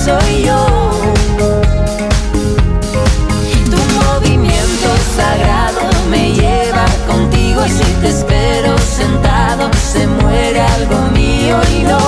soy yo. Tu movimiento sagrado me lleva contigo. Si te espero sentado, se muere algo mío y no